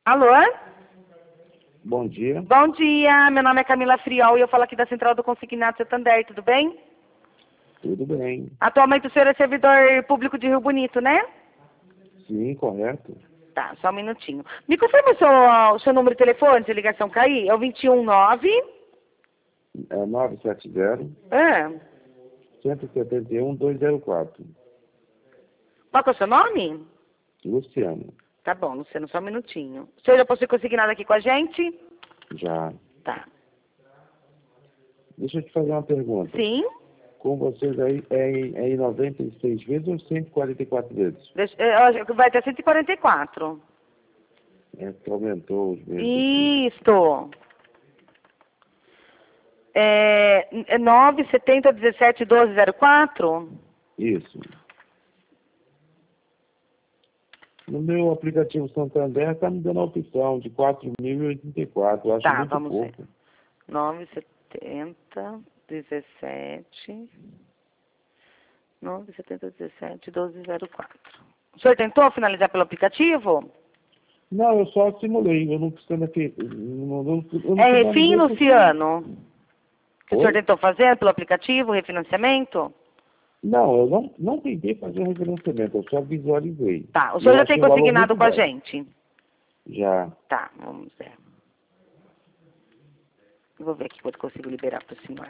Alô? Bom dia. Bom dia, meu nome é Camila Friol e eu falo aqui da Central do Consignado Santander, tudo bem? Tudo bem. Atualmente o senhor é servidor público de Rio Bonito, né? Sim, correto. Tá, só um minutinho. Me confirma o seu número de telefone, se a ligação cair? É o 219... É 970 Ah, 171 204. qual que é o seu nome? Luciano. Tá bom, Luciano, só um minutinho. O senhor já possui consignado aqui com a gente? Já. Tá. Deixa eu te fazer uma pergunta. Sim? Com vocês aí é em 96 vezes ou 144 vezes? Eu acho que vai até 144. É que aumentou os meses aqui. Isto. É 970 17 12 04? Isso. No meu aplicativo Santander está me dando a opção de 4.084. Eu acho Tá, muito vamos ver. pouco. 970 17 970 17 12 04. O senhor tentou finalizar pelo aplicativo? Não, eu só simulei. Eu não preciso aqui. É refim, Luciano? Que o senhor Oi? tentou fazer pelo aplicativo, refinanciamento? Não, eu não tentei fazer o referenciamento, eu só visualizei. Tá, o E senhor eu já tem achei o valor consignado muito com a baixo. gente? Já. Tá, vamos ver. Eu vou ver aqui quanto consigo liberar para o senhor.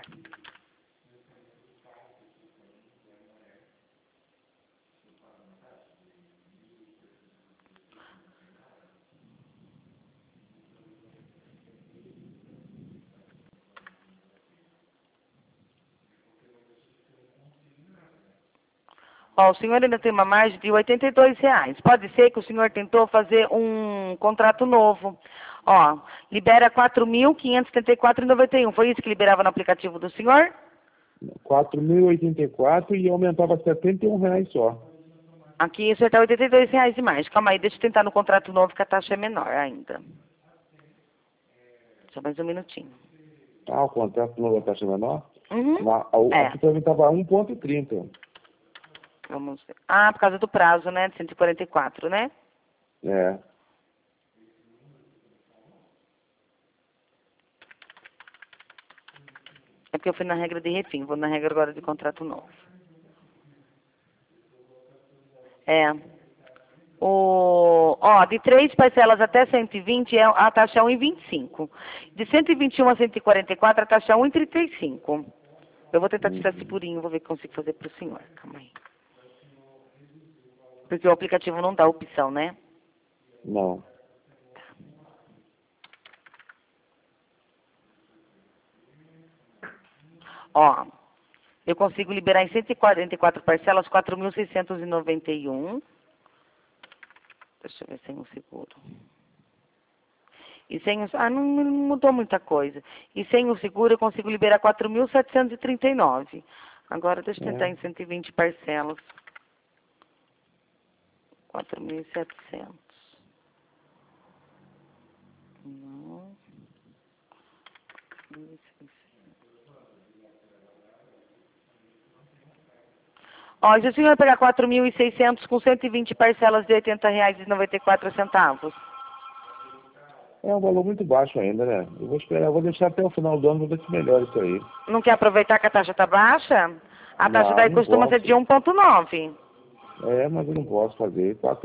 Ó, o senhor ainda tem uma margem de R$ 82. Pode ser que o senhor tentou fazer um contrato novo. Ó, libera R$ 4.574,91. Foi isso que liberava no aplicativo do senhor? 4.084 e aumentava R$ 71 só. Aqui o senhor está R$ 82 de mais. Calma aí, deixa eu tentar no contrato novo que a taxa é menor ainda. Só mais um minutinho. Ah, o contrato não vai taxa menor? Uhum. Aqui também estava 1,30. Vamos ver. Ah, por causa do prazo, né? De 144, né? É. É porque eu fui na regra de refim, vou na regra agora de contrato novo. De 3 parcelas até 120, a taxa é 1,25. De 121 a 144, a taxa é 1,35. Eu vou tentar tirar esse purinho, vou ver o que consigo fazer para o senhor. Calma aí. Porque o aplicativo não dá opção, né? Não. Ó, eu consigo liberar em 144 parcelas 4.691. Deixa eu ver sem o seguro. E sem o... não mudou muita coisa. E sem o seguro eu consigo liberar 4.739. Agora deixa eu tentar em 120 parcelas. 4.700. Não. 1.600. Ó, se o senhor pegar 4.600 com 120 parcelas de R$ 80,94. É um valor muito baixo ainda, né? Eu vou esperar, eu vou deixar até o final do ano, vou ver se melhora isso aí. Não quer aproveitar que a taxa está baixa? A taxa daí Não costuma ser posso. de 1,9. É, mas eu não posso fazer.